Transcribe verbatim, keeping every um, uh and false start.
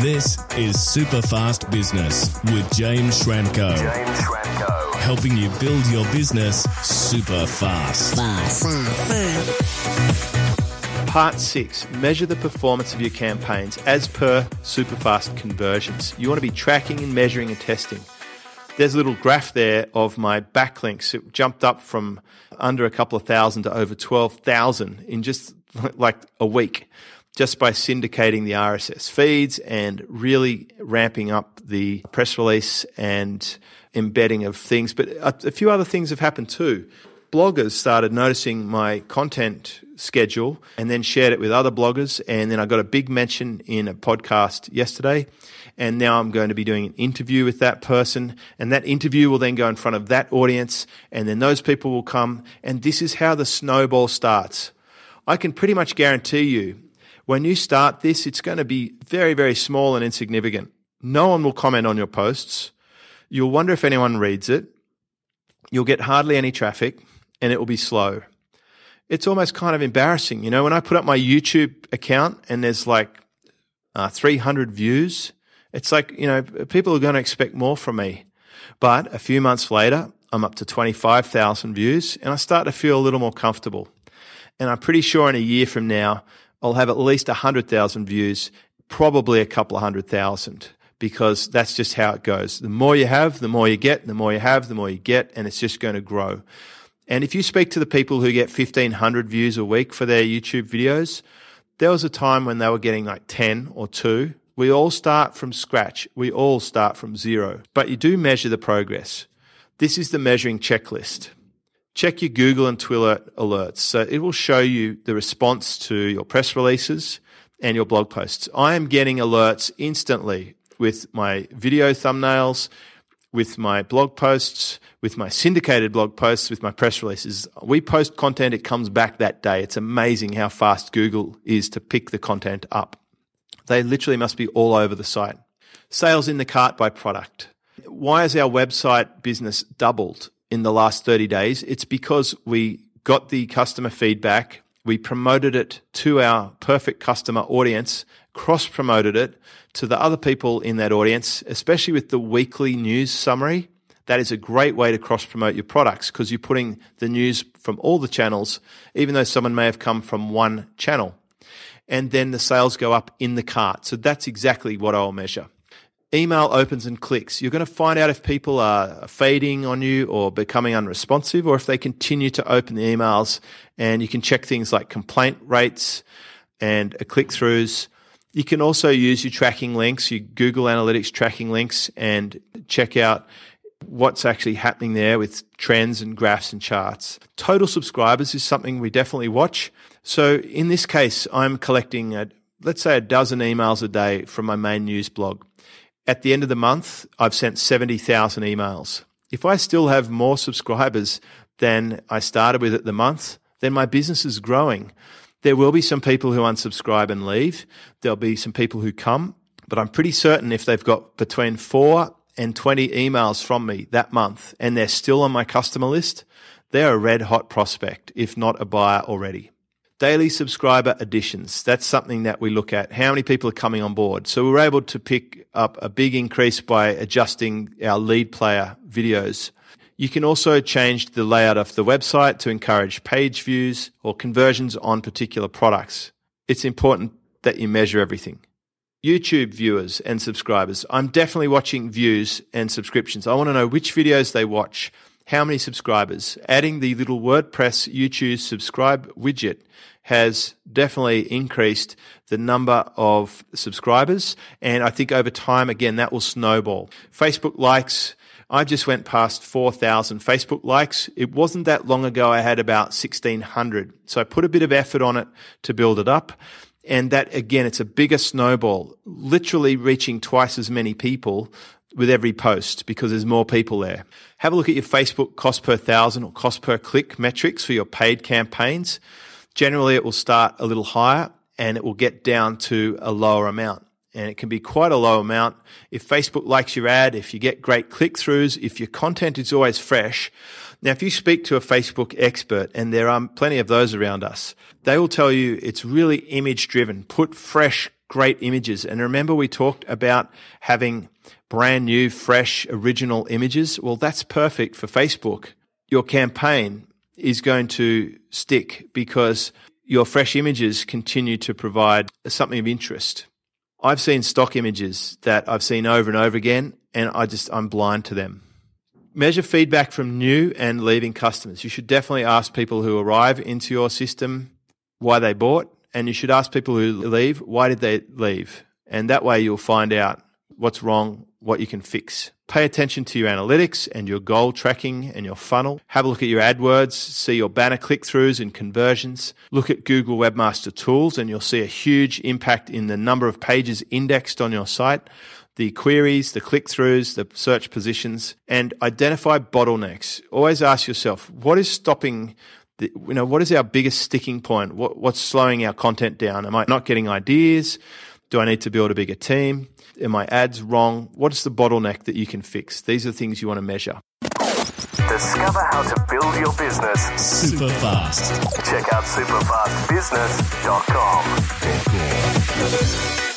This is Superfast Business with James Schramko. James Schramko. Helping you build your business super fast. Fast. Part six, measure the performance of your campaigns as per Superfast conversions. You want to be tracking and measuring and testing. There's a little graph there of my backlinks. It jumped up from under a couple of thousand to over twelve thousand in just like a week, just by syndicating the R S S feeds and really ramping up the press release and embedding of things. But a, a few other things have happened too. Bloggers started noticing my content schedule and then shared it with other bloggers. And then I got a big mention in a podcast yesterday. And now I'm going to be doing an interview with that person. And that interview will then go in front of that audience. And then those people will come. And this is how the snowball starts. I can pretty much guarantee you, when you start this, it's going to be very, very small and insignificant. No one will comment on your posts. You'll wonder if anyone reads it. You'll get hardly any traffic, and it will be slow. It's almost kind of embarrassing. You know, when I put up my YouTube account and there's like uh, three hundred views, it's like, you know, people are going to expect more from me. But a few months later, I'm up to twenty-five thousand views, and I start to feel a little more comfortable. And I'm pretty sure in a year from now, I'll have at least one hundred thousand views, probably a couple of hundred thousand, because that's just how it goes. The more you have, the more you get, the more you have, the more you get, and it's just going to grow. And if you speak to the people who get fifteen hundred views a week for their YouTube videos, there was a time when they were getting like ten or two. We all start from scratch. We all start from zero. But you do measure the progress. This is the measuring checklist. Check your Google and Twitter alerts. So it will show you the response to your press releases and your blog posts. I am getting alerts instantly with my video thumbnails, with my blog posts, with my syndicated blog posts, with my press releases. We post content, it comes back that day. It's amazing how fast Google is to pick the content up. They literally must be all over the site. Sales in the cart by product. Why has our website business doubled in the last thirty days? It's because we got the customer feedback, we promoted it to our perfect customer audience, cross-promoted it to the other people in that audience, especially with the weekly news summary. That is a great way to cross-promote your products because you're putting the news from all the channels, even though someone may have come from one channel. And then the sales go up in the cart. So that's exactly what I'll measure. Email opens and clicks. You're going to find out if people are fading on you or becoming unresponsive, or if they continue to open the emails. And you can check things like complaint rates and click-throughs. You can also use your tracking links, your Google Analytics tracking links, and check out what's actually happening there with trends and graphs and charts. Total subscribers is something we definitely watch. So in this case, I'm collecting, a, let's say, a dozen emails a day from my main news blog. At the end of the month, I've sent seventy thousand emails. If I still have more subscribers than I started with at the month, then my business is growing. There will be some people who unsubscribe and leave. There'll be some people who come, but I'm pretty certain if they've got between four and twenty emails from me that month and they're still on my customer list, they're a red hot prospect, if not a buyer already. Daily subscriber additions. That's something that we look at. How many people are coming on board? So we were able to pick up a big increase by adjusting our lead player videos. You can also change the layout of the website to encourage page views or conversions on particular products. It's important that you measure everything. YouTube viewers and subscribers. I'm definitely watching views and subscriptions. I want to know which videos they watch, how many subscribers. Adding the little WordPress YouTube subscribe widget has definitely increased the number of subscribers. And I think over time, again, that will snowball. Facebook likes. I just went past four thousand Facebook likes. It wasn't that long ago I had about sixteen hundred. So I put a bit of effort on it to build it up. And that, again, it's a bigger snowball, literally reaching twice as many people with every post because there's more people there. Have a look at your Facebook cost per thousand or cost per click metrics for your paid campaigns. Generally, it will start a little higher and it will get down to a lower amount. And it can be quite a low amount. If Facebook likes your ad, if you get great click-throughs, if your content is always fresh, Now, if you speak to a Facebook expert, and there are plenty of those around us, they will tell you it's really image driven. Put fresh, great images. And remember, we talked about having brand new, fresh, original images. Well, that's perfect for Facebook. Your campaign is going to stick because your fresh images continue to provide something of interest. I've seen stock images that I've seen over and over again, and I just, I'm blind to them. Measure feedback from new and leaving customers. You should definitely ask people who arrive into your system why they bought, and you should ask people who leave, why did they leave? And that way you'll find out what's wrong, what you can fix. Pay attention to your analytics and your goal tracking and your funnel. Have a look at your AdWords, see your banner click-throughs and conversions. Look at Google Webmaster Tools and you'll see a huge impact in the number of pages indexed on your site, the queries, the click-throughs, the search positions, and identify bottlenecks. Always ask yourself, what is stopping the, you know, what is our biggest sticking point? What, what's slowing our content down? Am I not getting ideas? Do I need to build a bigger team? Are my ads wrong? What is the bottleneck that you can fix? These are the things you want to measure. Discover how to build your business super fast. Check out super fast business dot com.